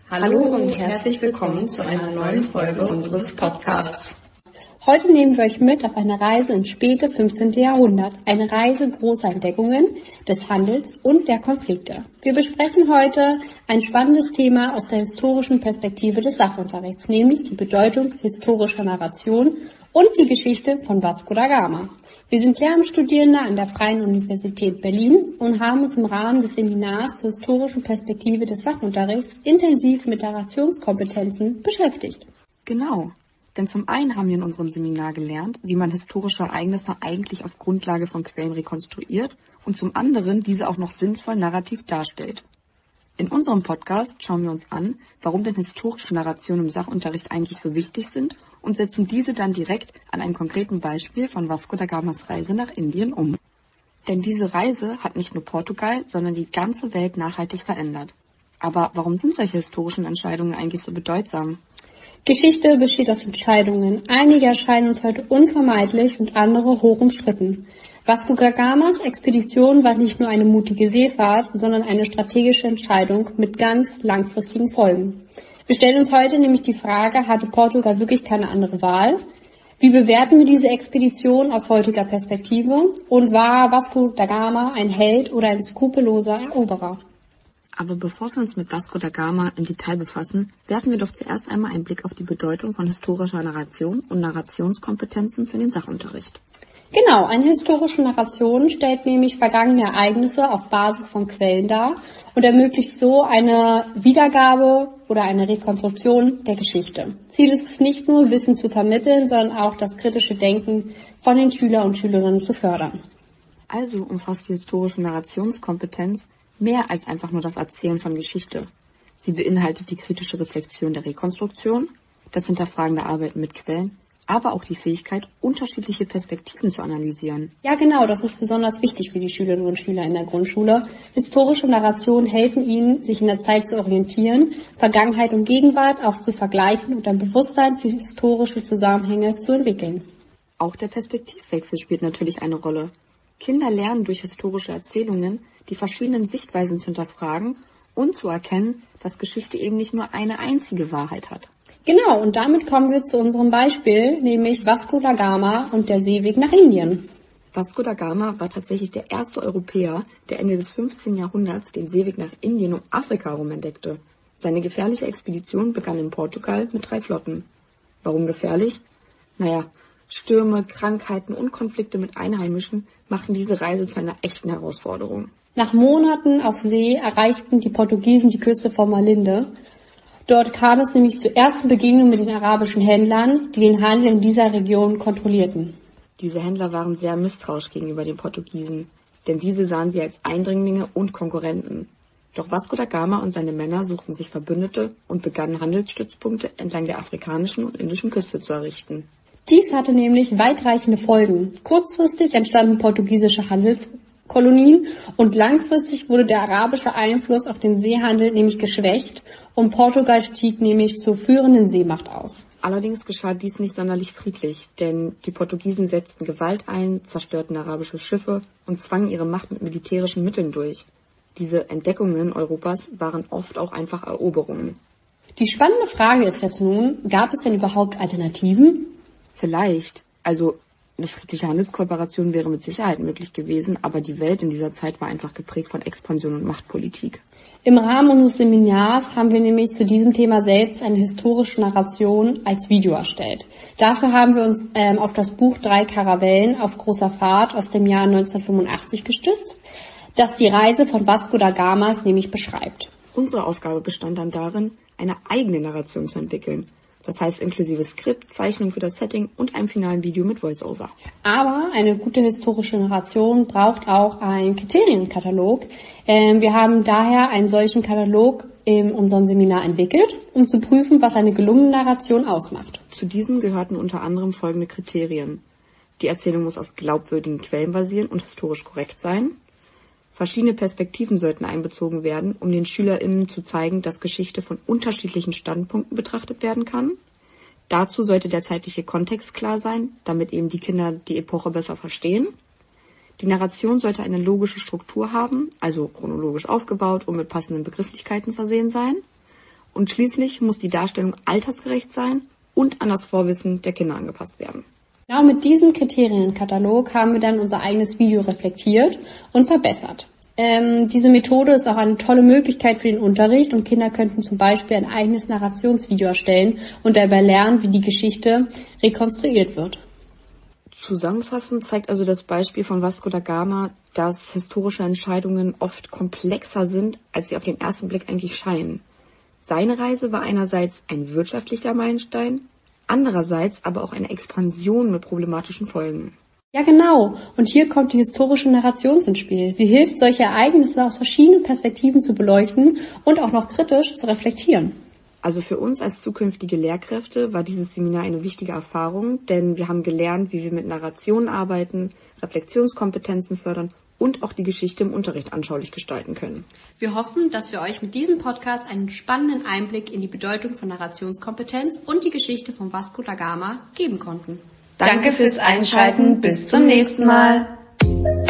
Hallo und herzlich willkommen zu einer neuen Folge unseres Podcasts. Heute nehmen wir euch mit auf eine Reise ins späte 15. Jahrhundert, eine Reise großer Entdeckungen, des Handels und der Konflikte. Wir besprechen heute ein spannendes Thema aus der historischen Perspektive des Sachunterrichts, nämlich die Bedeutung historischer Narration und die Geschichte von Vasco da Gama. Wir sind Lehramtsstudierende an der Freien Universität Berlin und haben uns im Rahmen des Seminars zur historischen Perspektive des Sachunterrichts intensiv mit Narrationskompetenzen beschäftigt. Genau, denn zum einen haben wir in unserem Seminar gelernt, wie man historische Ereignisse eigentlich auf Grundlage von Quellen rekonstruiert und zum anderen diese auch noch sinnvoll narrativ darstellt. In unserem Podcast schauen wir uns an, warum denn historische Narrationen im Sachunterricht eigentlich so wichtig sind und setzen diese dann direkt an einem konkreten Beispiel von Vasco da Gamas Reise nach Indien um. Denn diese Reise hat nicht nur Portugal, sondern die ganze Welt nachhaltig verändert. Aber warum sind solche historischen Entscheidungen eigentlich so bedeutsam? Geschichte besteht aus Entscheidungen. Einige erscheinen uns heute unvermeidlich und andere hoch umstritten. Vasco da Gamas Expedition war nicht nur eine mutige Seefahrt, sondern eine strategische Entscheidung mit ganz langfristigen Folgen. Wir stellen uns heute nämlich die Frage, hatte Portugal wirklich keine andere Wahl? Wie bewerten wir diese Expedition aus heutiger Perspektive? Und war Vasco da Gama ein Held oder ein skrupelloser Eroberer? Aber bevor wir uns mit Vasco da Gama im Detail befassen, werfen wir doch zuerst einmal einen Blick auf die Bedeutung von historischer Narration und Narrationskompetenzen für den Sachunterricht. Genau, eine historische Narration stellt nämlich vergangene Ereignisse auf Basis von Quellen dar und ermöglicht so eine Wiedergabe oder eine Rekonstruktion der Geschichte. Ziel ist es nicht nur, Wissen zu vermitteln, sondern auch das kritische Denken von den Schüler und Schülerinnen zu fördern. Also umfasst die historische Narrationskompetenz mehr als einfach nur das Erzählen von Geschichte. Sie beinhaltet die kritische Reflexion der Rekonstruktion, das Hinterfragen der Arbeiten mit Quellen, aber auch die Fähigkeit, unterschiedliche Perspektiven zu analysieren. Ja, genau, das ist besonders wichtig für die Schülerinnen und Schüler in der Grundschule. Historische Narrationen helfen ihnen, sich in der Zeit zu orientieren, Vergangenheit und Gegenwart auch zu vergleichen und ein Bewusstsein für historische Zusammenhänge zu entwickeln. Auch der Perspektivwechsel spielt natürlich eine Rolle. Kinder lernen durch historische Erzählungen, die verschiedenen Sichtweisen zu hinterfragen und zu erkennen, dass Geschichte eben nicht nur eine einzige Wahrheit hat. Genau, und damit kommen wir zu unserem Beispiel, nämlich Vasco da Gama und der Seeweg nach Indien. Vasco da Gama war tatsächlich der erste Europäer, der Ende des 15. Jahrhunderts den Seeweg nach Indien und Afrika herum entdeckte. Seine gefährliche Expedition begann in Portugal mit 3 Flotten. Warum gefährlich? Stürme, Krankheiten und Konflikte mit Einheimischen machten diese Reise zu einer echten Herausforderung. Nach Monaten auf See erreichten die Portugiesen die Küste von Malinde. Dort kam es nämlich zur ersten Begegnung mit den arabischen Händlern, die den Handel in dieser Region kontrollierten. Diese Händler waren sehr misstrauisch gegenüber den Portugiesen, denn diese sahen sie als Eindringlinge und Konkurrenten. Doch Vasco da Gama und seine Männer suchten sich Verbündete und begannen Handelsstützpunkte entlang der afrikanischen und indischen Küste zu errichten. Dies hatte nämlich weitreichende Folgen. Kurzfristig entstanden portugiesische Handelskolonien und langfristig wurde der arabische Einfluss auf den Seehandel nämlich geschwächt und Portugal stieg nämlich zur führenden Seemacht auf. Allerdings geschah dies nicht sonderlich friedlich, denn die Portugiesen setzten Gewalt ein, zerstörten arabische Schiffe und zwangen ihre Macht mit militärischen Mitteln durch. Diese Entdeckungen Europas waren oft auch einfach Eroberungen. Die spannende Frage ist jetzt nun, gab es denn überhaupt Alternativen? Vielleicht. Also eine friedliche Handelskooperation wäre mit Sicherheit möglich gewesen, aber die Welt in dieser Zeit war einfach geprägt von Expansion und Machtpolitik. Im Rahmen unseres Seminars haben wir nämlich zu diesem Thema selbst eine historische Narration als Video erstellt. Dafür haben wir uns auf das Buch 3 Karavellen auf großer Fahrt aus dem Jahr 1985 gestützt, das die Reise von Vasco da Gamas nämlich beschreibt. Unsere Aufgabe bestand dann darin, eine eigene Narration zu entwickeln. Das heißt inklusive Skript, Zeichnung für das Setting und einem finalen Video mit Voice-Over. Aber eine gute historische Narration braucht auch einen Kriterienkatalog. Wir haben daher einen solchen Katalog in unserem Seminar entwickelt, um zu prüfen, was eine gelungene Narration ausmacht. Zu diesem gehörten unter anderem folgende Kriterien. Die Erzählung muss auf glaubwürdigen Quellen basieren und historisch korrekt sein. Verschiedene Perspektiven sollten einbezogen werden, um den SchülerInnen zu zeigen, dass Geschichte von unterschiedlichen Standpunkten betrachtet werden kann. Dazu sollte der zeitliche Kontext klar sein, damit eben die Kinder die Epoche besser verstehen. Die Narration sollte eine logische Struktur haben, also chronologisch aufgebaut und mit passenden Begrifflichkeiten versehen sein. Und schließlich muss die Darstellung altersgerecht sein und an das Vorwissen der Kinder angepasst werden. Genau mit diesem Kriterienkatalog haben wir dann unser eigenes Video reflektiert und verbessert. Diese Methode ist auch eine tolle Möglichkeit für den Unterricht und Kinder könnten zum Beispiel ein eigenes Narrationsvideo erstellen und dabei lernen, wie die Geschichte rekonstruiert wird. Zusammenfassend zeigt also das Beispiel von Vasco da Gama, dass historische Entscheidungen oft komplexer sind, als sie auf den ersten Blick eigentlich scheinen. Seine Reise war einerseits ein wirtschaftlicher Meilenstein, andererseits aber auch eine Expansion mit problematischen Folgen. Ja, genau. Und hier kommt die historische Narration ins Spiel. Sie hilft, solche Ereignisse aus verschiedenen Perspektiven zu beleuchten und auch noch kritisch zu reflektieren. Also für uns als zukünftige Lehrkräfte war dieses Seminar eine wichtige Erfahrung, denn wir haben gelernt, wie wir mit Narration arbeiten, Reflexionskompetenzen fördern und auch die Geschichte im Unterricht anschaulich gestalten können. Wir hoffen, dass wir euch mit diesem Podcast einen spannenden Einblick in die Bedeutung von Narrationskompetenz und die Geschichte von Vasco da Gama geben konnten. Danke fürs Einschalten. Bis zum nächsten Mal.